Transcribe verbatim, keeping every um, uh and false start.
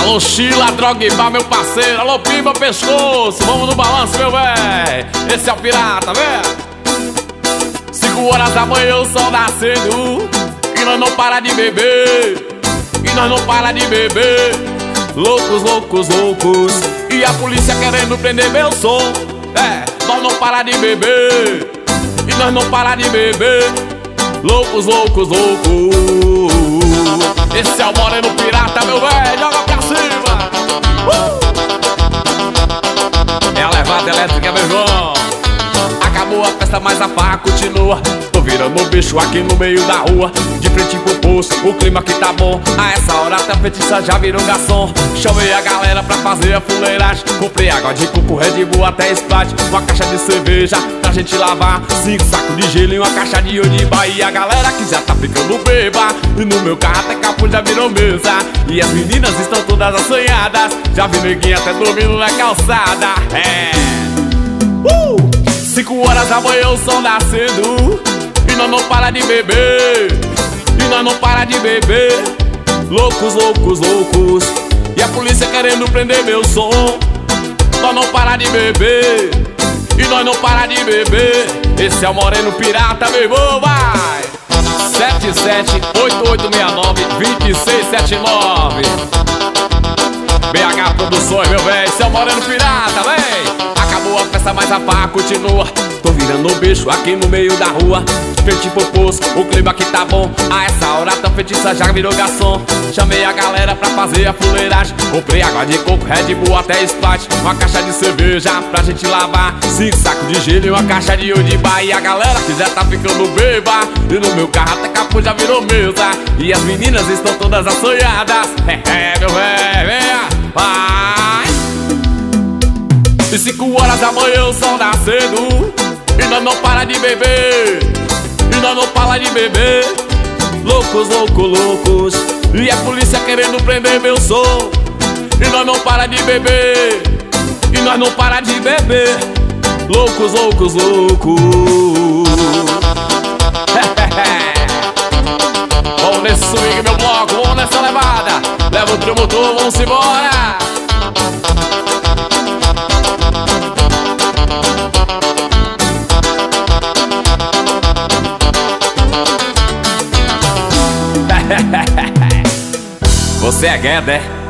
Alô, Sheila, Drogba, meu parceiro. Alô, Pimba, pescoço. Vamos no balanço, meu véi. Esse é o pirata, vê. Cinco horas da manhã, o sol nascendo e nós não para de beber. E nós não para de beber. Loucos, loucos, loucos. E a polícia querendo prender meu som. É, nós não para de beber. E nós não para de beber. Loucos, loucos, loucos. Esse é o Moreno Pirata, meu velho. Joga pra cima. uh! É a levada elétrica, meu irmão. Acabou a festa, mas a farra continua. Tô virando um bicho aqui no meio da rua, de frente pro poço, o clima aqui tá bom. A essa hora até a feitiça já virou garçom. Chamei a galera pra fazer a fuleiragem. Comprei água de coco, Red Bull até Sprite, uma caixa de cerveja pra gente lavar, cinco sacos de gelo e uma caixa de Odiba. E a galera que já tá ficando beba, e no meu carro até capô já virou mesa. E as meninas estão todas assanhadas, já vi neguinho até dormindo na calçada. É uh! Cinco horas da manhã, o sol nascendo e nós não para de beber. E nós não para de beber. Loucos, loucos, loucos. E a polícia querendo prender meu som. Nós não para de beber. E nós não para de beber. Esse é o Moreno Pirata, meu irmão, vai! sete sete oito oito seis nove dois seis sete nove B H Produções, meu velho. Esse é o Moreno Pirata, vem! Acabou a festa, mas a farra continua. Tô virando um bicho aqui no meio da rua, frente pro poço, o clima aqui tá bom. A essa hora a feitiça já virou garçom. Chamei a galera pra fazer a fuleiragem. Comprei água de coco, Red Bull até Sprite, uma caixa de cerveja pra gente lavar, cinco sacos de gelo e uma caixa de Odiba. E a galera que já tá ficando beba, e no meu carro até capô já virou mesa. E as meninas estão todas assanhadas. É, é, meu velho, vem, vai! E cinco horas da manhã, o sol nascendo e nós não para de beber. E nós não para de beber. Loucos, loucos, loucos. E a polícia querendo prender meu som. E nós não para de beber. E nós não para de beber. Loucos, loucos, loucos. Vamos nesse swing, meu bloco. Vamos nessa levada. Leva o trio motor, vamos embora. Você é Guedes, é?